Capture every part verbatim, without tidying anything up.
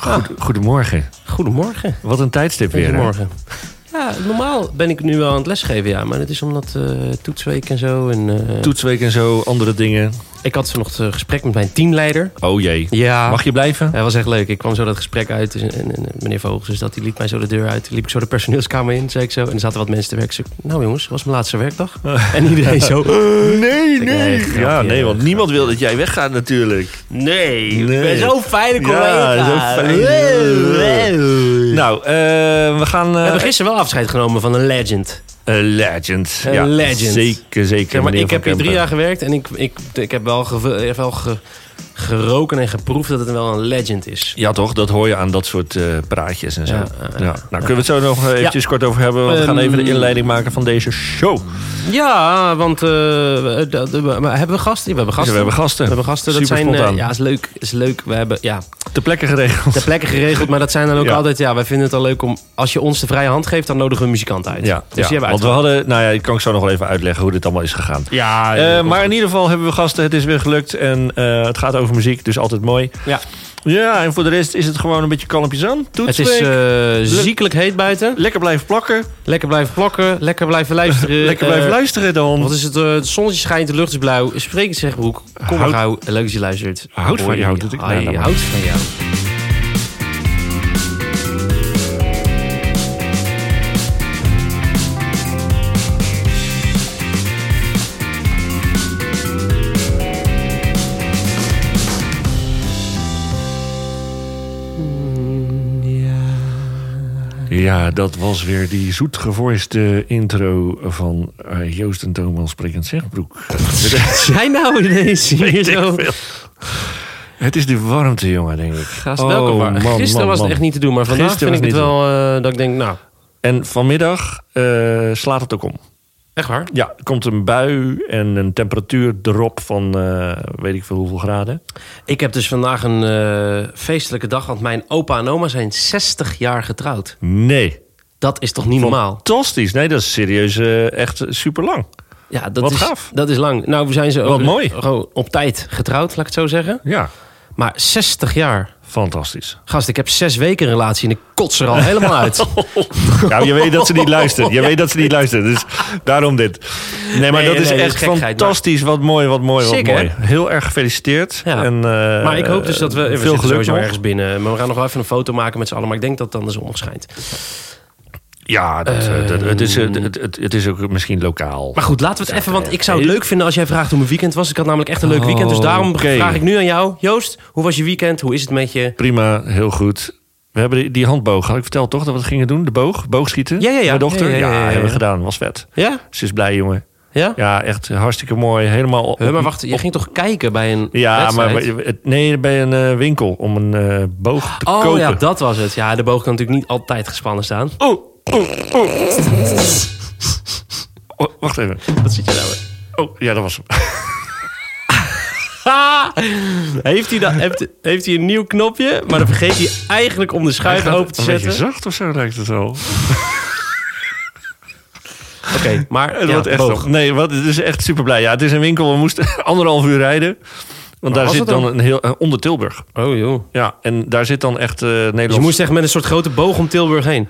Goed, goedemorgen. Goedemorgen. Wat een tijdstip weer. Goedemorgen. Ja, normaal ben ik nu wel aan het lesgeven, ja. Maar het is omdat uh, toetsweek en zo. En, uh, toetsweek en zo, andere dingen. Ik had nog een gesprek met mijn teamleider. Oh jee. Ja. Mag je blijven? Ja, dat was echt leuk. Ik kwam zo dat gesprek uit. En, en, en meneer Vogels, dus dat, die liet mij zo de deur uit. Liep ik zo de personeelskamer in, zei ik zo. En er zaten wat mensen te werken. Zei ik, nou jongens, het was mijn laatste werkdag. En iedereen zo... Nee, nee. nee Ja, nee, want niemand wil dat jij weggaat natuurlijk. Nee, nee. ik ben zo'n fijne collega. Ja, zo fijn. Nou, uh, we gaan... Uh, we hebben gisteren wel afscheid genomen van een legend. Een legend. Een ja, legend. Zeker, zeker. Zeg maar, ik heb hier drie jaar gewerkt en ik, ik, ik heb wel, ge, wel ge, geroken en geproefd dat het wel een legend is. Ja toch, dat hoor je aan dat soort uh, praatjes en zo. Ja, uh, ja. Nou, ja. kunnen we het zo nog eventjes ja. kort over hebben. Want we gaan even de inleiding maken van deze show. Ja, want uh, de, de, de, hebben we gasten? Ja, we hebben gasten. Ja, we hebben gasten. We hebben gasten. Super dat zijn, spontaan. Uh, ja, is leuk, is leuk. We hebben, ja... Ter plekke geregeld. Ter plekke geregeld, maar dat zijn dan ook ja. altijd... Ja, wij vinden het al leuk om... Als je ons de vrije hand geeft, dan nodigen we een muzikant uit. Ja, dus ja. want we hadden... Nou ja, ik kan ik zo nog wel even uitleggen hoe dit allemaal is gegaan. Ja, uh, maar in ieder geval hebben we gasten. Het is weer gelukt en uh, het gaat over muziek, dus altijd mooi. Ja. Ja, en voor de rest is het gewoon een beetje kalmpjes aan. Toetsweek. Het is uh, ziekelijk heet buiten. Lekker blijven plakken. Lekker blijven plakken. Lekker blijven luisteren. Lekker blijven uh, luisteren dan. Wat is het? Uh, het zonnetje schijnt, de lucht is blauw. Spreek het zeg broek. Kom maar gauw. Leuk dat je luistert. Houd van jou. Dat ik Hoi, nou, houd van jou. Ja, dat was weer die zoetgevoiste intro van uh, Joost en Thomas Sprekend Zegbroek. Jij nou ineens hier zo? Het is de warmte, jongen, denk ik. Gaast, oh, welke warmte? Man, Gisteren man, was het man. echt niet te doen, maar vandaag Gisteren vind ik het wel uh, dat ik denk, nou... En vanmiddag uh, slaat het ook om. Echt waar? Ja, er komt een bui en een temperatuurdrop van uh, weet ik veel hoeveel graden. Ik heb dus vandaag een uh, feestelijke dag, want mijn opa en oma zijn zestig jaar getrouwd. Nee. Dat is toch niet normaal? Fantastisch. Nee, dat is serieus uh, echt super lang. Ja, dat Wat is, gaaf. Dat is lang. Nou, we zijn ze Wat ook mooi. Gewoon op tijd getrouwd, laat ik het zo zeggen. Ja. Maar zestig jaar. Fantastisch. Gast, ik heb zes weken een relatie en ik kots er al helemaal uit. Nou, je weet dat ze niet luistert. Je ja. weet dat ze niet luistert. Dus daarom dit. Nee, maar nee, dat is nee, echt dat is fantastisch. Maar... Wat mooi, wat mooi, wat Sick, mooi. Hè? Heel erg gefeliciteerd. Ja. En, uh, maar ik hoop dus dat we... We veel geluk sowieso nog. ergens binnen. Maar we gaan nog wel even een foto maken met z'n allen. Maar ik denk dat dan de zon nog schijnt. Ja, dat, uh, dat, het, is, het, het, het is ook misschien lokaal. Maar goed, laten we het even... Want ik zou het leuk vinden als jij vraagt hoe mijn weekend was. Ik had namelijk echt een leuk oh, weekend. Dus daarom okay. vraag ik nu aan jou. Joost, hoe was je weekend? Hoe is het met je? Prima, heel goed. We hebben die, die handboog. Had ik verteld toch dat we het gingen doen? De boog? Boogschieten? Ja, ja, ja. Mijn dochter? Ja, ja, ja, ja, ja, ja. hebben we gedaan. Was vet. Ja? Ze is blij, jongen. Ja? Ja, echt hartstikke mooi. Helemaal op, He, maar wacht, je ging toch kijken bij een Ja, wedstrijd? maar nee, bij een uh, winkel om een uh, boog te oh, kopen. Oh ja, dat was het. Ja, de boog kan natuurlijk niet altijd gespannen staan. Oh, oh, oh. oh wacht even. Wat zit je nou weer? Oh, ja, dat was hem. heeft, hij dan, heeft, heeft hij een nieuw knopje, maar dan vergeet hij eigenlijk om de schuif open te zetten. Een beetje zacht of zo lijkt het wel. Oké, okay, maar het ja, wordt echt boog. Nee, wat, het is echt super blij. Ja, het is een winkel. We moesten anderhalf uur rijden. Want maar daar zit dan, dan een heel uh, onder Tilburg. Oh joh. Ja, en daar zit dan echt uh, Nederlands. Dus je moest echt met een soort grote boog om Tilburg heen.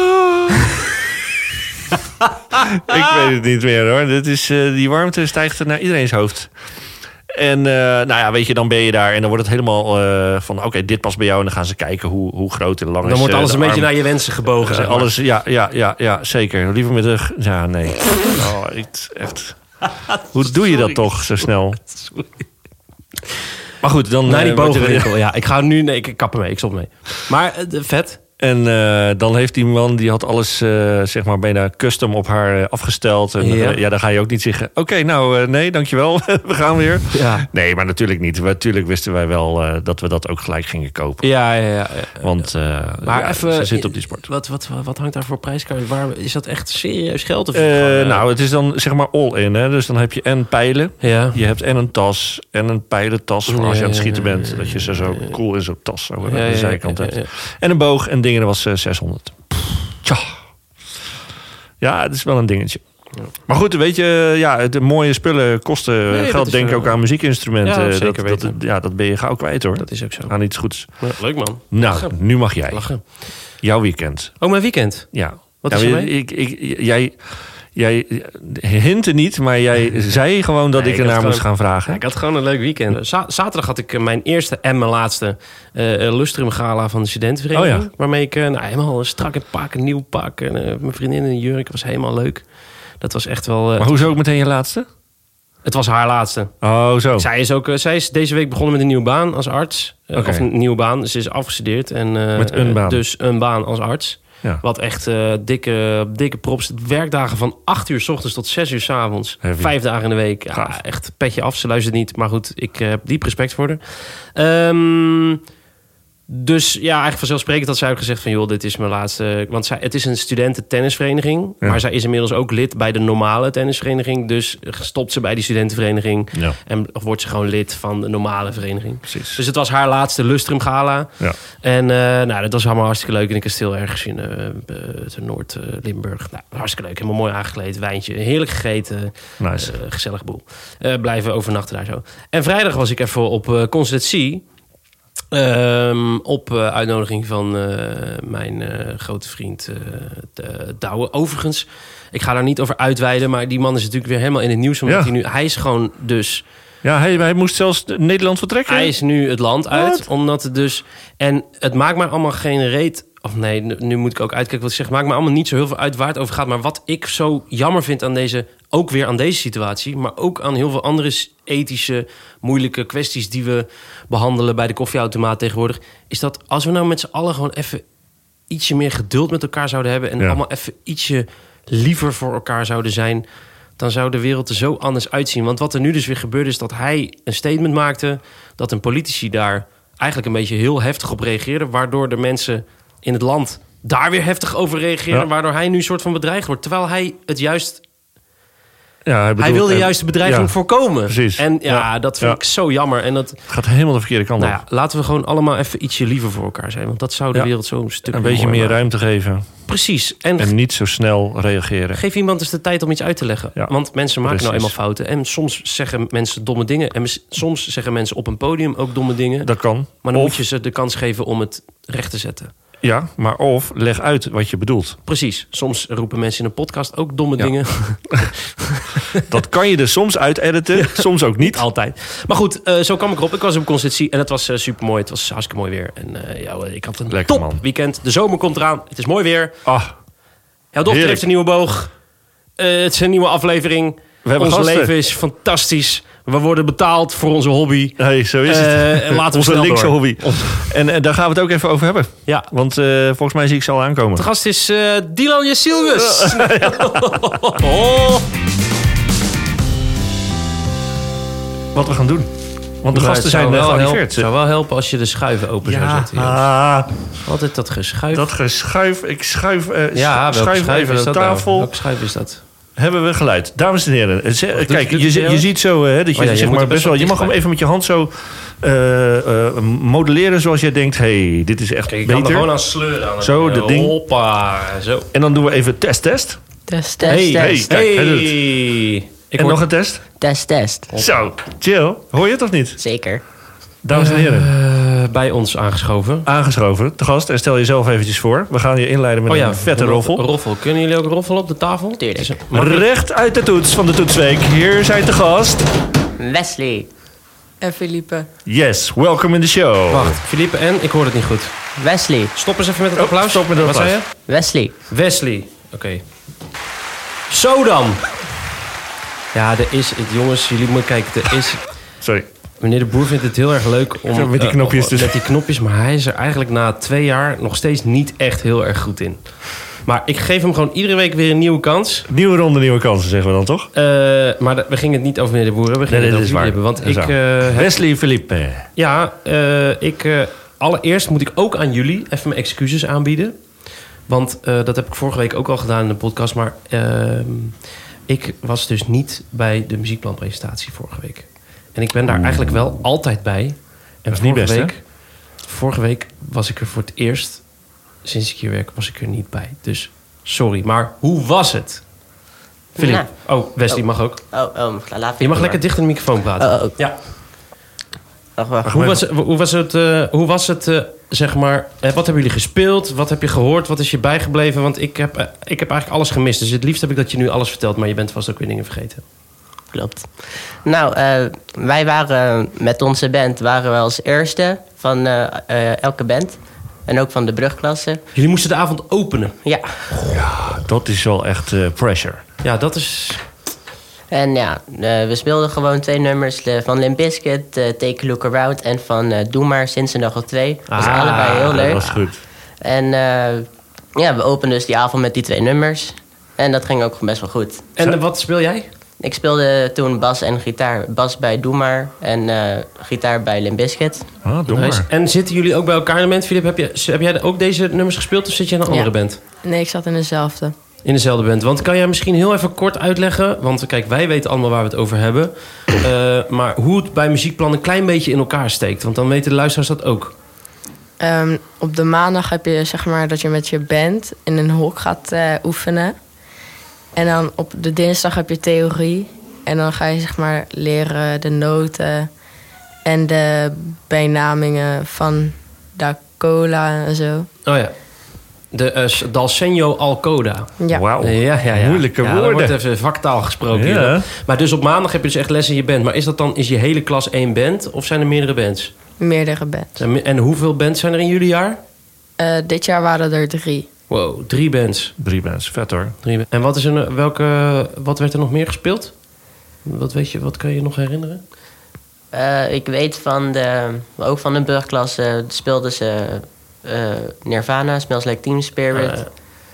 Ik weet het niet meer hoor. Dit is, uh, die warmte stijgt naar iedereen's hoofd. En uh, nou ja, weet je, dan ben je daar en dan wordt het helemaal uh, van oké, okay, dit past bij jou. En dan gaan ze kijken hoe, hoe groot en lang dan is. Dan wordt alles uh, een arm. beetje naar je wensen gebogen. Uh, zeg maar. Alles, ja, ja, ja, ja, zeker. Liever met de... Ja, nee. Oh, ik, echt. Hoe doe je dat toch zo snel? Sorry. Maar goed, dan... Naar die uh, bogenwinkel, ja. Ik ga nu... Nee, ik kap ermee, ik stop mee. Maar uh, vet. En uh, dan heeft die man, die had alles uh, zeg maar bijna custom op haar uh, afgesteld. En ja. Uh, ja, dan ga je ook niet zeggen, oké, okay, nou uh, nee, dankjewel, we gaan weer. Ja. Nee, maar natuurlijk niet. Natuurlijk wisten wij wel uh, dat we dat ook gelijk gingen kopen. Ja, ja, ja. ja. Want uh, maar ja, even, ze zit op die sport. Wat, wat, wat hangt daar voor prijskaart? Waar, is dat echt serieus geld? Of uh, gewoon, uh... Nou, het is dan zeg maar all-in. Hè? Dus dan heb je en pijlen, ja. je hebt en een tas en een pijlentas voor als je aan het schieten bent. Ja, dat je ze zo cool in zo'n tas zo aan ja, de zijkant ja, ja, ja. hebt. En een boog en dingen, dat was uh, zeshonderd. Tja. Ja, het is wel een dingetje. Maar goed, weet je, ja, de mooie spullen kosten Nee, dat geld. is, Denk uh, ook aan muziekinstrumenten. ja, zeker dat, dat, weten. ja, dat ben je gauw kwijt hoor. Dat is ook zo. Aan iets goeds. Ja, leuk man. Nou, Lachen. nu mag jij. Lachen. Jouw weekend. Oh, mijn weekend. Ja. Wat ja, is er je- mee? ik, ik, jij, jij hintte niet, maar jij zei gewoon dat Nee, ik ik had ernaar moest gewoon- gaan vragen. Ja, ik had gewoon een leuk weekend. Z- zaterdag had ik eh, mijn eerste en mijn laatste eh, eh, Lustrum Gala van de studentenvereniging. Oh ja. Waarmee ik eh, nou, helemaal strak in het pak, een nieuw pak. En eh, mijn vriendin in een jurk. was helemaal leuk. Dat was echt wel... eh, Maar hoezo ook meteen je laatste? Het was haar laatste. Oh, zo. Zij is, ook, eh, zij is deze week begonnen met een nieuwe baan als arts. Eh, Oké. Of een nieuwe baan. Ze is afgestudeerd. En, eh, Met een eh, baan. Dus een baan als arts. Ja. Wat echt eh, dikke, dikke props. Werkdagen van acht uur 's ochtends tot zes uur 's avonds. Heavy. Vijf dagen in de week. Ja, Gaaf. echt petje af. Ze luistert niet. Maar goed, ik eh, heb diep respect voor haar. Ehm, dus ja, eigenlijk vanzelfsprekend had zij ook gezegd van... joh, dit is mijn laatste... Want zij, het is een studententennisvereniging. Ja. Maar zij is inmiddels ook lid bij de normale tennisvereniging. Dus stopt ze bij die studentenvereniging. Ja, En wordt ze gewoon lid van de normale vereniging. precies. Dus het was haar laatste Lustrum Gala. Ja. En uh, nou, dat was allemaal hartstikke leuk in een kasteel ergens in uh, uh, Noord-Limburg. Nou, hartstikke leuk. Helemaal mooi aangekleed. Wijntje. Heerlijk gegeten. Nice. Uh, gezellig boel. Uh, blijven overnachten daar zo. En vrijdag was ik even op uh, Concertie. Um, op uh, uitnodiging van uh, mijn uh, grote vriend uh, de, Douwe. Overigens, ik ga daar niet over uitweiden... maar die man is natuurlijk weer helemaal in het nieuws. Omdat Ja. hij nu, hij is gewoon dus... Ja, hij, hij moest zelfs Nederland vertrekken. Hij is nu het land uit, Wat? omdat het dus... En het maakt mij allemaal geen reet... Of nee, nu, nu moet ik ook uitkijken wat ik zeg. Het maakt me allemaal niet zo heel veel uit waar het over gaat. Maar wat ik zo jammer vind aan deze... Ook weer aan deze situatie... maar ook aan heel veel andere ethische, moeilijke kwesties... die we behandelen bij de koffieautomaat tegenwoordig... is dat als we nou met z'n allen gewoon even... ietsje meer geduld met elkaar zouden hebben... en Ja. allemaal even ietsje liever voor elkaar zouden zijn... dan zou de wereld er zo anders uitzien. Want wat er nu dus weer gebeurde is dat hij een statement maakte... dat een politici daar eigenlijk een beetje heel heftig op reageerde... waardoor de mensen in het land daar weer heftig over reageren... Ja. waardoor hij nu een soort van bedreigd wordt. Terwijl hij het juist... Ja, hij, hij bedoelt- wilde eh, juist de bedreiging ja, voorkomen. precies. En ja, Ja. dat vind Ja. ik zo jammer. En dat, Het gaat helemaal de verkeerde kant nou op. ja, laten we gewoon allemaal even ietsje liever voor elkaar zijn. Want dat zou de Ja. wereld zo een stuk Een beetje mooier meer maken. ruimte geven. Precies. En, En niet zo snel reageren. geef iemand eens de tijd om iets uit te leggen. Ja, Want mensen maken nou precies. eenmaal fouten. En soms zeggen mensen domme dingen. En mis- soms zeggen mensen op een podium ook domme dingen. Dat kan. Maar dan Of- moet je ze de kans geven om het recht te zetten. Ja, maar of leg uit wat je bedoelt. Precies. Soms roepen mensen in een podcast ook domme Ja. dingen. Dat kan je er soms uit editen, soms ook niet. Altijd. Maar goed, uh, zo kwam ik erop. Ik was op Concertie en het was uh, super mooi. Het was hartstikke mooi weer. En uh, ja, ik had een Lekker, top man. weekend. De zomer komt eraan. Het is mooi weer. Ah, Jouw dochter Heerlijk. heeft een nieuwe boog. Uh, het is een nieuwe aflevering. we hebben Ons gasten. leven is fantastisch. We worden betaald voor onze hobby. Hey, zo is Uh, het. en laten we Onze snel linkse door. hobby. En eh, daar gaan we het ook even over hebben. Ja. Want eh, volgens mij zie ik ze al aankomen. De gast is uh, Dylan Jasilgus. oh. Wat we gaan doen. Want de Maar gasten het zou zijn wel gearriveerd. helpen- Het zou wel helpen als je de schuiven open zou Ja, zetten. Joost. ah, Altijd dat geschuif. dat geschuif. Ik schuif, eh, ja, welke schuif schuif even is de dat nou? tafel. Welke schuif is dat? Hebben we geluid. Dames en heren. eh, ze- doet- kijk, doet je, hij je, jou? ziet zo eh, dat je, Oh ja, je zeg moet maar er best best wel. wel Je mag hem dichtbij. even met je hand zo eh, eh, modelleren zoals jij denkt. Hey, dit is echt Kijk, ik kan er beter. gewoon aan sleuren. Aan Zo, het- dat ding. Hoppa, zo. En dan doen we even test, test. Test, Hey, test, hey. test. Kijk, hij doet hey. Ik en hoor- nog een test. Test, test. Zo, chill. Hoor je het of niet? Zeker. Dames en heren. Eh, bij ons aangeschoven. Aangeschoven, te gast. En stel jezelf eventjes voor. We gaan je inleiden met Oh ja, een vette een roffel. Roffel. Kunnen jullie ook roffelen op de tafel? Tuurlijk. Het is een- Recht uit de toets van de toetsweek. Hier zijn te gast. Wesley. En Philippe. Yes, welcome in the show. Wacht, Philippe en? Ik hoor het niet goed. Wesley. Stop eens even met het Oh, applaus. stop met het Wat applaus. zei je? Wesley. Wesley. Oké. Zo dan. Ja, er is het. Jongens, jullie moeten kijken. Er is... Sorry. Meneer de Boer vindt het heel erg leuk om... Zo met die eh, knopjes dus. Met die knopjes, maar hij is er eigenlijk na twee jaar nog steeds niet echt heel erg goed in. Maar ik geef hem gewoon iedere week weer een nieuwe kans. Nieuwe ronde, nieuwe kansen, zeggen we dan toch? Uh, maar de- we gingen het niet over meneer de Boer hebben. We Nee, gingen nee, het dat over is jullie waar. hebben. Want Dat is ik... uh, heb- Wesley Philippe. ja, uh, ik... Uh, allereerst moet ik ook aan jullie even mijn excuses aanbieden. Want uh, dat heb ik vorige week ook al gedaan in de podcast. Maar uh, ik was dus niet bij de muziekplanpresentatie vorige week. En ik ben daar eigenlijk wel altijd bij. En is niet vorige best, hè? week, vorige week was ik er voor het eerst, sinds ik hier werk, was ik er niet bij. Dus sorry, maar hoe was het? Filip. Nou. Oh, Wesley Oh. mag ook. Oh, oh, laat Je mag lekker dicht in de microfoon praten. Oh, oh. Ja. Wacht, wacht. Hoe was, hoe was het, uh, hoe was het uh, zeg maar... Uh, wat hebben jullie gespeeld? Wat heb je gehoord? Wat is je bijgebleven? Want ik heb, uh, ik heb eigenlijk alles gemist. Dus het liefst heb ik dat je nu alles vertelt. Maar je bent vast ook weer dingen vergeten. Klopt. Nou, uh, wij waren met onze band waren we als eerste van uh, uh, elke band. En ook van de brugklasse. Jullie moesten de avond openen. Ja. Ja, dat is wel echt uh, pressure. Ja, dat is... En ja, uh, we speelden gewoon twee nummers uh, van Limp Bizkit, uh, Take a Look Around en van uh, Doe Maar, Sinds een Dag of Twee. Dat was Ah, allebei heel leuk. Dat was goed. En uh, ja, we openden dus die avond met die twee nummers. En dat ging ook best wel goed. En uh, wat speel jij? Ik speelde toen bas en gitaar. Bas bij Doe Maar en uh, gitaar bij Limp Bizkit. Ah, doe Nice. maar. En zitten jullie ook bij elkaar in de band? Filip, heb, je, heb jij ook deze nummers gespeeld of zit je in een andere Ja. band? Nee, ik zat in dezelfde. In dezelfde band. Want kan jij misschien heel even kort uitleggen... want kijk, wij weten allemaal waar we het over hebben... uh, maar hoe het bij Muziekplan een klein beetje in elkaar steekt. Want dan weten de luisteraars dat ook. Um, op de maandag heb je zeg maar dat je met je band in een hok gaat uh, oefenen. En dan op de dinsdag heb je theorie. En dan ga je zeg maar leren de noten en de bijnamingen van da cola en zo. Oh ja. De uh, Dalsenio Alcoda. Ja. Wauw. Ja, ja, ja. Moeilijke ja, woorden. Er wordt even vaktaal gesproken Ja. hier. Maar dus op maandag heb je dus echt les in je band. Maar is dat dan, is je hele klas één band? Of zijn er meerdere bands? Meerdere bands. Zijn me- En hoeveel bands zijn er in jullie jaar? Uh, dit jaar waren er drie. Wow, drie bands. Drie bands, vet hoor. Drie ba- en wat, is er, welke, wat werd er nog meer gespeeld? Wat weet je, wat kan je je nog herinneren? Uh, ik weet van de, ook van de brugklasse speelden ze uh, Nirvana, Smells Like Teen Spirit. Uh,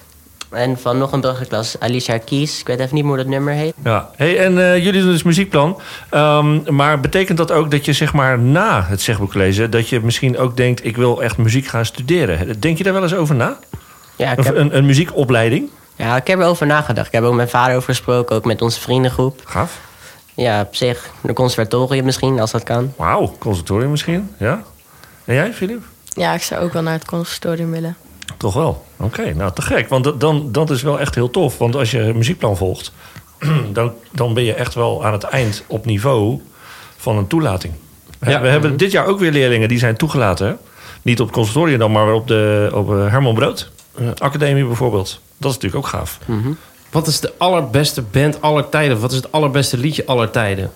En van nog een brugklas, Alicia Keys. Ik weet even niet hoe dat nummer heet. Ja. Hey, en uh, jullie doen dus muziekplan. Um, maar betekent dat ook dat je zeg maar na het zegboek lezen... dat je misschien ook denkt, ik wil echt muziek gaan studeren? Denk je daar wel eens over na? Ja, ik Of heb, een, een muziekopleiding? ja, ik heb erover nagedacht. Ik heb ook met mijn vader over gesproken, ook met onze vriendengroep. Gaaf. Ja, op zich, een conservatorium misschien, als dat kan. Wauw, conservatorium misschien. Ja. En jij, Filip? Ja, ik zou ook wel naar het conservatorium willen. Toch wel? Oké, okay, nou te gek. Want dat, dan, dat is wel echt heel tof. Want als je een muziekplan volgt... dan, dan ben je echt wel aan het eind op niveau van een toelating. Ja. We hebben dit jaar ook weer leerlingen die zijn toegelaten. Hè? Niet op het conservatorium dan, maar op de op Herman Brood. Ja. Academie bijvoorbeeld. Dat is natuurlijk ook gaaf. Mm-hmm. wat is de allerbeste band aller tijden? Wat is het allerbeste liedje aller tijden?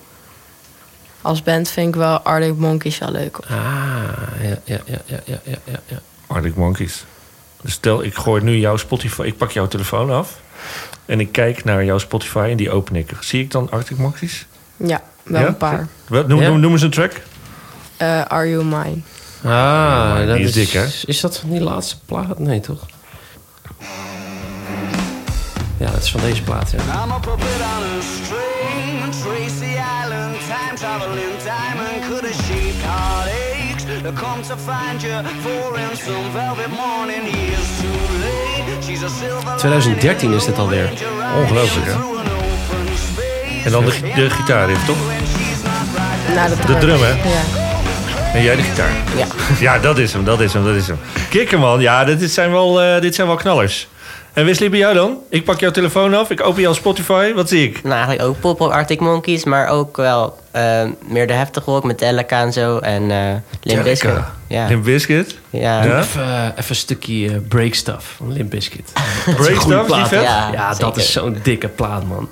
Als band vind ik wel Arctic Monkeys wel leuk. Ah, ja, ja, ja, ja, ja, ja, ja, ja. Arctic Monkeys. Dus stel, ik gooi nu jouw Spotify... Ik pak jouw telefoon af. En ik kijk naar jouw Spotify en die open ik. Zie ik dan Arctic Monkeys? Ja, wel Ja? een paar. Wat, noem, Ja? noem, noem eens een track. Uh, Are You Mine? Ah, die dat is is dik, hè? Is dat van die laatste plaat? Nee, toch? Ja, dat is van deze plaat, ja. I'm a puppet on a string, Tracy Island, time traveling diamond, could have shaped heartaches. I come to find you for in some velvet morning. Years too late. She's a silver twintig dertien is dit alweer. Ongelooflijk, hè? En dan de, de gitaarriff, toch? Nou, de, De drum, hè? Ja. En jij de gitaar? Ja. Ja, dat is hem, dat is hem, dat is hem. Kikker, man. Ja, dit zijn wel, uh, dit zijn wel knallers. En Wesley, bij jou dan? Ik pak jouw telefoon af, ik open jouw Spotify. Wat zie ik? Nou, eigenlijk ook pop-up Arctic Monkeys, maar ook wel uh, meer de heftige rock met Metallica en zo. En uh, Limp Bizkit. Ja. Limp Bizkit. Ja. Ja. Even, uh, even een stukje uh, Break Stuff van Limp Bizkit. Break Stuff, die vet? Ja, Ja, dat zeker. is zo'n dikke plaat, man.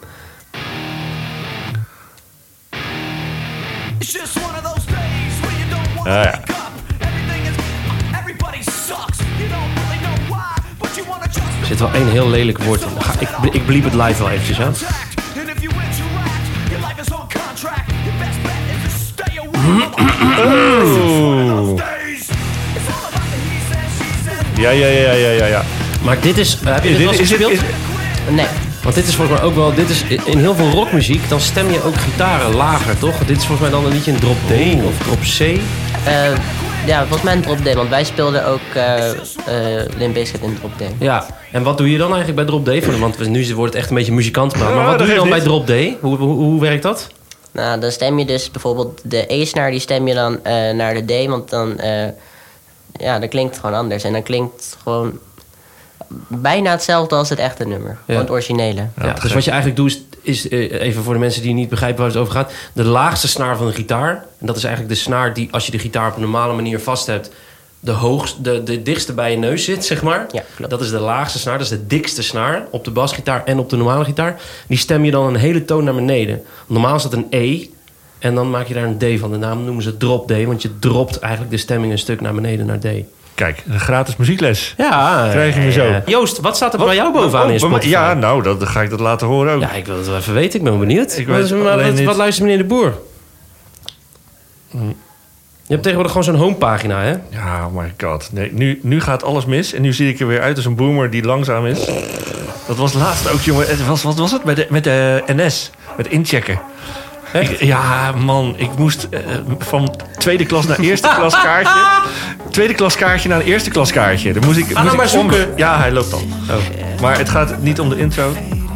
It's just one of those days where you don't want to Ah, ja. wake up. Everything is, everybody sucks. You don't really know why, but you want to just Er zit wel één heel lelijk woord in. Ga- Ik, ik bliep het live wel eventjes aan. And if you interact, your life is on contract. Your best bet is to stay away from Oeh. days. It's all about the he said, she said. Ja, ja, ja, ja, ja, ja. Maar dit is... Uh, heb je dit wel eens Is dit- gespeeld? is- Nee. Want dit is volgens mij ook wel... Dit is, in heel veel rockmuziek, dan stem je ook gitaren lager, toch? Dit is volgens mij dan een liedje in drop D of drop C. Uh, ja, volgens mij een drop D, want wij speelden ook uh, uh, Limp Bizkit in drop D. Ja, en wat doe je dan eigenlijk bij drop D? Want we- nu wordt het echt een beetje muzikantenpraat. Maar Ja, wat dat doe je dan bij geeft drop D? Hoe, hoe, hoe werkt dat? Nou, dan stem je dus bijvoorbeeld de E-snaar, die stem je dan uh, naar de D, want dan, uh, ja, dat klinkt gewoon anders. En dan klinkt gewoon, bijna hetzelfde als het echte nummer. Ja. Gewoon het originele. Ja, dus wat je eigenlijk doet, is, is uh, even voor de mensen die niet begrijpen waar het over gaat, de laagste snaar van de gitaar. En dat is eigenlijk de snaar die, als je de gitaar op een normale manier vast hebt, de, hoogste, de, de dichtste bij je neus zit, zeg maar. Ja, klopt. Dat is de laagste snaar, dat is de dikste snaar op de basgitaar en op de normale gitaar. Die stem je dan een hele toon naar beneden. Normaal is dat een E en dan maak je daar een D van. De naam noemen ze drop D, want je dropt eigenlijk de stemming een stuk naar beneden naar D. Kijk, een gratis muziekles. Ja, Krijg je me zo. uh, Joost, wat staat er bij jou bovenaan Oh, in Spotify? Ja, nou, dat, dan ga ik dat laten horen ook. Ja, ik wil het wel even weten. Ik ben wel benieuwd. Ik wat, weet wat, alleen wat, niet. wat luistert meneer de Boer? Je hebt tegenwoordig gewoon zo'n homepagina, hè? Ja, oh my god. Nee, nu, nu gaat alles mis. En nu zie ik er weer uit als een boomer die langzaam is. Dat was laatst ook, jongen. Het was, wat was het? Met de, met de N S. Met inchecken. Ik, ja, man. Ik moest uh, van tweede klas naar eerste klas kaartje. Tweede klas kaartje naar een eerste klas kaartje. Dan moest ik, Ga moest nou ik maar om- zoeken. Ja, hij loopt al. Oh. Maar het gaat niet om de intro.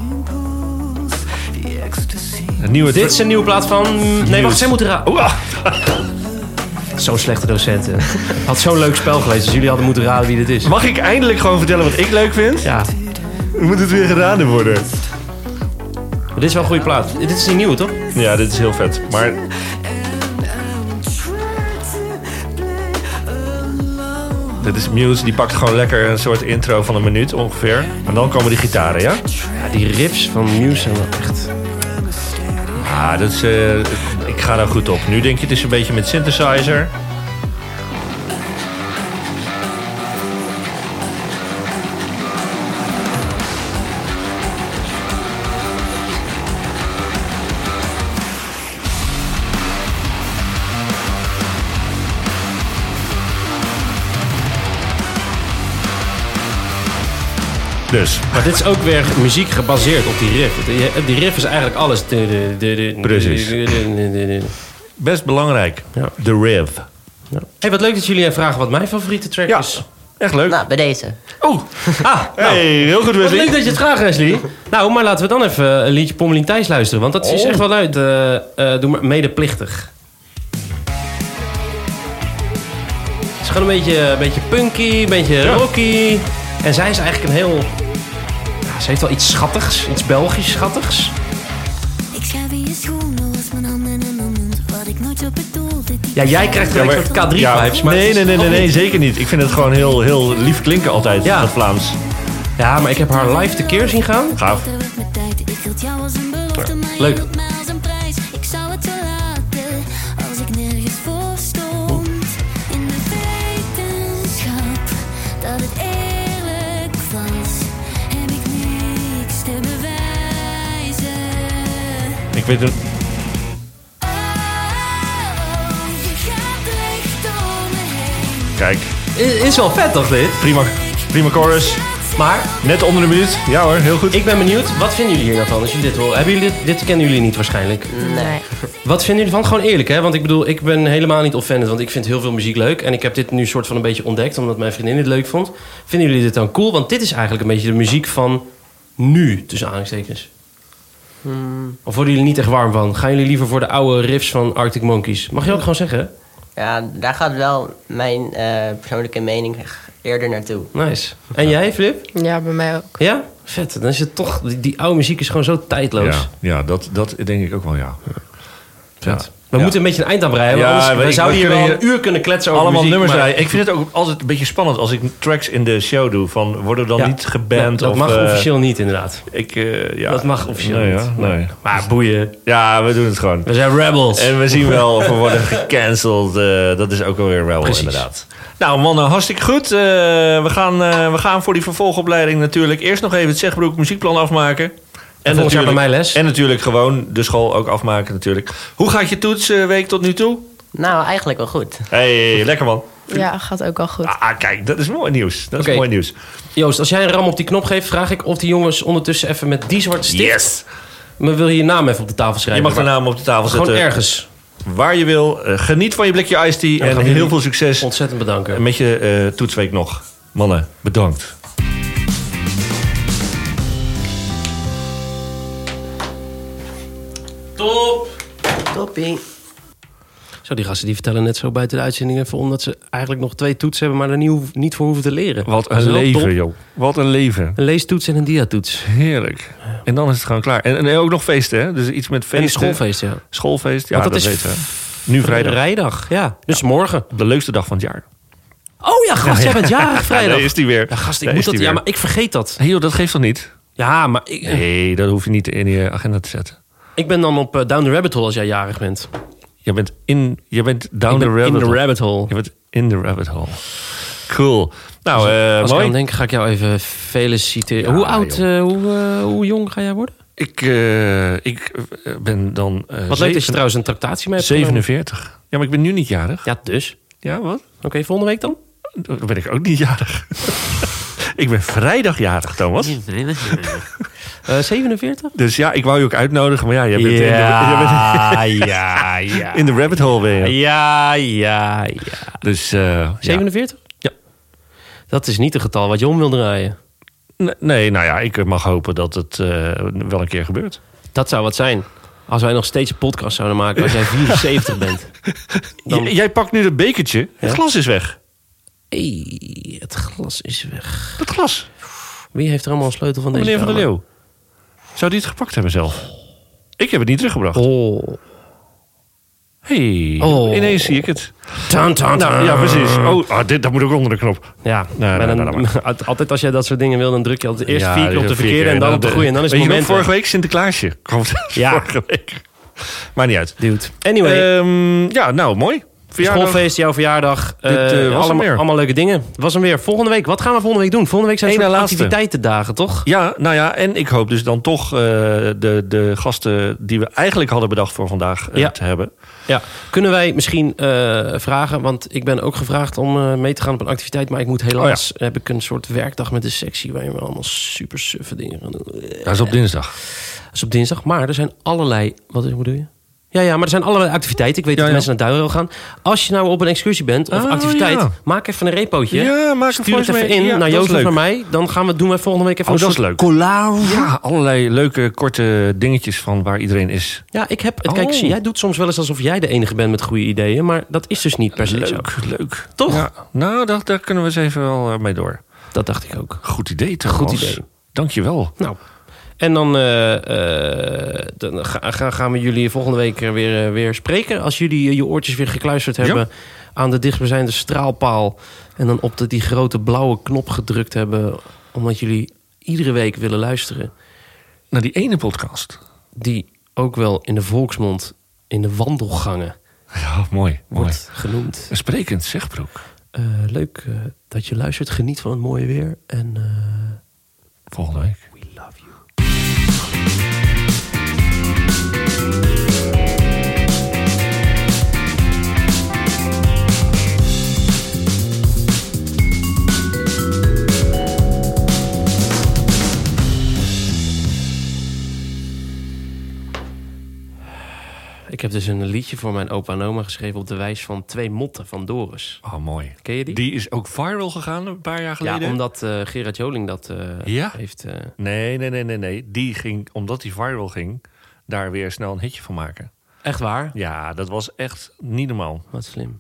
Een nieuwe... Dit is een nieuwe plaat van... Nee, wacht, zij moeten raden. Oh, ah. Zo'n slechte docenten. Had zo'n leuk spel gelezen, dus jullie hadden moeten raden wie dit is. Mag ik eindelijk gewoon vertellen wat ik leuk vind? Ja, Dan moet het weer geraden worden. maar dit is wel een goede plaat. Dit is die nieuwe, toch? Ja, dit is heel vet. Maar dit is Muse, die pakt gewoon lekker een soort intro van een minuut ongeveer. En dan komen die gitaren, ja? Ja, die riffs van Muse zijn wel echt... Ah, dat is, eh, ik ga daar goed op. Nu denk je, het is een beetje met synthesizer. Dus, Maar dit is ook weer muziek gebaseerd op die riff. Die- Die riff is eigenlijk alles. Precies. best belangrijk. Ja. De riff. Hey, wat leuk dat jullie vragen wat mijn favoriete track Ja, is. echt leuk. Nou, bij deze. Oh, Ah, hey, heel goed wat Wesley. leuk dat je het vraagt, Wesley. Nou, maar laten we dan even een liedje Pommelien Thijs luisteren. Want dat is Oh. echt wel uit. eh eh, doe maar medeplichtig. Het is gewoon een beetje, een beetje punky, een beetje Ja. rocky. En zij is eigenlijk een heel... Ja, ze heeft wel iets schattigs. Iets Belgisch schattigs. Ik schrijf in je schoenen, was mijn handen in mijn mond. Wat ik nooit zo bedoelde. Die Ja, jij krijgt Ja, gelijk maar- een soort K drie ja, vibes. Maar nee, het nee, is nee, nee, toch nee, niet- zeker niet. Ik vind het gewoon heel, heel lief klinken altijd, Ja. dat Vlaams. Ja, maar ik heb haar live tekeer zien gaan. Gaaf. Er werd met tijd. Ik hield jou als een belofte, maar je leuk. hield mij als een prijs. Ik zou het zo laten, als ik nergens voor stond. In de wetenschap dat het eerlijk was, heb ik niks te bewijzen. Ik weet het. Oh, je gaat recht door me heen. Kijk, I- Is wel vet, toch, dit? prima, prima chorus. Maar Net onder de minuut. Ja hoor, heel goed. ik ben benieuwd, wat vinden jullie hier nou van als jullie dit horen? Hebben jullie dit, dit kennen jullie niet waarschijnlijk. Nee. Wat vinden jullie ervan? Gewoon eerlijk, hè? Want ik bedoel, ik ben helemaal niet offended, want ik vind heel veel muziek leuk. En ik heb dit nu soort van een beetje ontdekt, omdat mijn vriendin het leuk vond. Vinden jullie dit dan cool? Want dit is eigenlijk een beetje de muziek van nu, tussen aanhalingstekens. Of worden jullie niet echt warm van? Gaan jullie liever voor de oude riffs van Arctic Monkeys? Mag je ook gewoon zeggen, hè? Ja, daar gaat wel mijn eh, persoonlijke mening eerder naartoe. Nice. En jij, Flip? Ja, bij mij ook. Ja? Vet. Dan is het toch... Die, die oude muziek is gewoon zo tijdloos. Ja, ja dat, dat denk ik ook wel, ja. Vet. We Ja. moeten een beetje een eind aan breien. Ja, anders, we- we ik- zouden we hier wel kunnen een uur kunnen kletsen over Allemaal muziek. nummers maar- rijden. Ik vind het ook altijd een beetje spannend als ik tracks in de show doe. Van, worden we dan Ja. niet geband? Dat of, mag eh, officieel niet, inderdaad. Ik, eh, ja. Dat mag officieel nee, niet. Ja, nee. Maar boeien. Ja, we doen het gewoon. We zijn rebels. En we zien wel of we worden gecanceld. eh, dat is ook alweer rebel, Precies. inderdaad. Nou mannen, hartstikke goed. Eh, we, gaan, eh, we gaan voor die vervolgopleiding natuurlijk eerst nog even het Zegbroek muziekplan afmaken. En volgend jaar bij mij les. En natuurlijk gewoon de school ook afmaken natuurlijk. Hoe gaat je toetsweek tot nu toe? Nou, eigenlijk wel goed. Hey, lekker man. Ja, gaat ook wel goed. Ah, kijk, dat is mooi nieuws. Dat is Oké. mooi nieuws. Joost, als jij een ram op die knop geeft, vraag ik of die jongens ondertussen even met die zwarte stift... Yes! Maar wil je je naam even op de tafel Je schrijven? mag de Waar- naam op de tafel Gewoon zetten. ergens. Waar je wil. Eh, geniet van je blikje iced tea. we En gaan heel jullie veel succes Ontzettend bedanken. met je eh, toetsweek nog. Mannen, bedankt. Top! Toppie. Zo, die gasten die vertellen net zo buiten de uitzending even... omdat ze eigenlijk nog twee toetsen hebben... maar er niet, hoef, niet voor hoeven te leren. Wat Dat is een wel leven, top. joh. Wat een leven. Een leestoets en een diatoets. Heerlijk. En dan is het gewoon klaar. En, en ook nog feesten, hè? Dus iets met En een feesten. schoolfeest, ja. Schoolfeest, ja, Want dat, dat is weten we. Nu vrijdag. Vrijdag, ja. Dus morgen. De leukste dag van het jaar. Oh ja, gast, jij bent jarig Ja, vrijdag. daar is die weer. Ja, gast, ik Daar moet is dat... die Ja, weer. maar ik vergeet dat. Hey, joh, dat geeft toch niet? Ja, maar ik, Nee, dat hoef je niet in je agenda te zetten. ik ben dan op uh, Down the Rabbit Hole als jij jarig bent. Je bent in... Je bent down ik the ben rabbit in the hole. rabbit hole. Je bent in the rabbit hole. Cool. Nou, eh Als ik mooi. aan denk, ga ik jou even feliciteren. Ja, hoe oud, joh. uh, hoe, uh, hoe jong ga jij worden? Ik, uh, ik ben dan... Uh, Wat leuk dat je trouwens een tractatie mee hebt genomen. zevenenveertig. Ja, maar ik ben nu niet jarig. Ja, dus. Ja, wat? Oké, okay, volgende week dan? Dan ben ik ook niet jarig. Ik ben vrijdag jarig, Thomas. Uh, zevenenveertig? Dus ja, ik wou je ook uitnodigen. Maar ja, jij bent, in, de, jij bent ja, ja. in de rabbit hole ben je. Ja, ja, ja. Dus uh, ja. zevenenveertig? Ja. Dat is niet een getal wat je om wil draaien. Nee, nee, nou ja, ik mag hopen dat het uh, wel een keer gebeurt. Dat zou wat zijn. Als wij nog steeds een podcast zouden maken als jij vierenzeventig bent. Dan... J- jij pakt nu dat bekertje. Het Ja? glas is weg. Hey, het glas is weg. Dat glas. Wie heeft er allemaal een sleutel van deze Meneer Van der kamer? Leeuw. Zou die het gepakt hebben zelf? Ik heb het niet teruggebracht. Oh. Hey, Oh. ineens zie ik het. Tan, tan, tan. Nou, ja, precies. Oh, ah, dit, dat moet ook onder de knop. Ja, Nee, maar nee, dan, nee, nee, altijd als jij dat soort dingen wil, dan druk je altijd eerst Ja, vier keer op de vier verkeerde keer en dan op de goede. En dan is het Weet je nog, moment. vorige week Sinterklaasje. Kwam Ja. vorige week. Maar niet uit. Dude. Anyway, Ehm, ja, nou, mooi. Verjaardag. schoolfeest, jouw verjaardag. Dit, eh, eh, was hem allemaal, weer. allemaal leuke dingen. Het was hem weer. Volgende week. Wat gaan we volgende week doen? Volgende week zijn Eén soort na laatste. activiteitendagen, toch? Ja, nou ja, en ik hoop dus dan toch uh, de, de gasten die we eigenlijk hadden bedacht voor vandaag uh, Ja. te hebben. Ja. Kunnen wij misschien uh, vragen, want ik ben ook gevraagd om uh, mee te gaan op een activiteit, maar ik moet helaas, Oh ja. heb ik een soort werkdag met de sectie waarin we allemaal super suffe dingen gaan doen. Dat is op dinsdag. Dat is op dinsdag, maar er zijn allerlei... Wat is, hoe bedoel je? Ja, ja, maar er zijn allerlei activiteiten. Ik weet Ja, dat ja. mensen naar Duinrel gaan. Als je nou op een excursie bent of Oh, activiteit, ja. maak even een repootje. Ja, maak een Stuur het voice even mee. in Ja, naar dat is Jozef, leuk. naar mij. Dan gaan we, doen we volgende week even Oh, een dat is soort leuk. collage. Ja, allerlei leuke, korte dingetjes van waar iedereen is. Ja, ik heb... Oh. Kijk, jij doet soms wel eens alsof jij de enige bent met goede ideeën. Maar dat is dus niet per se zo. Leuk, leuk. Toch? Ja, nou, daar, daar kunnen we eens even wel uh, mee door. Dat dacht ik ook. Goed idee, Thomas. Goed idee. Dank je wel. Nou, en dan, uh, uh, dan ga, ga- gaan we jullie volgende week weer, uh, weer spreken. Als jullie uh, je oortjes weer gekluisterd hebben Ja. aan de dichtstbijzijnde straalpaal. En dan op de, die grote blauwe knop gedrukt hebben. Omdat jullie iedere week willen luisteren. Naar die ene podcast. Die ook wel in de volksmond in de wandelgangen Ja, mooi. mooi. wordt genoemd. Een sprekend zegbroek. Uh, leuk uh, dat je luistert. Geniet van het mooie weer. En uh, Volgende week. we love you. Ik heb dus een liedje voor mijn opa en oma geschreven op de wijs van Twee Motten van Doris. Oh, mooi. Ken je die? Die is ook viral gegaan een paar jaar geleden. Ja, omdat uh, Gerard Joling dat uh, Ja? heeft... Uh... Nee, nee, nee, nee, nee. Die ging, omdat die viral ging, daar weer snel een hitje van maken. Echt waar? Ja, dat was echt niet normaal. Wat slim.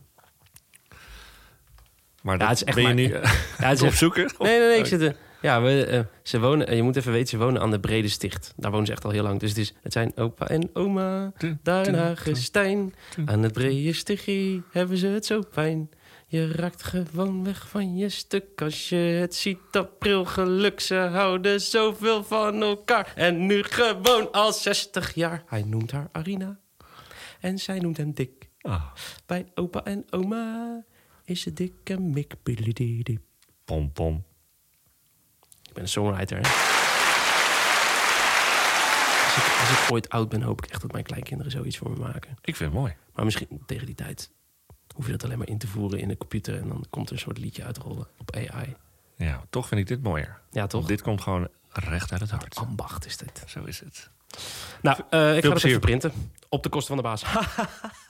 Maar Ja, dat het is echt ben je maar- nu Ja, het is op echt- zoeken? Nee, nee, nee. Ik zit er... Ja, we, uh, ze wonen, je moet even weten, ze wonen aan de Brede Sticht. Daar wonen ze echt al heel lang. Dus het, is, het zijn opa en oma, daar in Hagestein. Aan het Brede Stichtje hebben ze het zo fijn. Je raakt gewoon weg van je stuk als je het ziet. April geluk, ze houden zoveel van elkaar. En nu gewoon al zestig jaar. Hij noemt haar Arina en zij noemt hem Dick. Ah, Bij opa en oma is het dikke Mick. Biddelididip. pom, pom. Ik ben een songwriter, hè? Als ik, als ik ooit oud ben, hoop ik echt dat mijn kleinkinderen zoiets voor me maken. Ik vind het mooi. Maar misschien tegen die tijd hoef je dat alleen maar in te voeren in de computer... en dan komt er een soort liedje uitrollen op A I. Ja, toch vind ik dit mooier. Ja, toch? Dit komt gewoon recht uit het hart. Ambacht is dit. Zo is het. Nou, uh, ik ga het plezier. even printen. Op de kosten van de baas.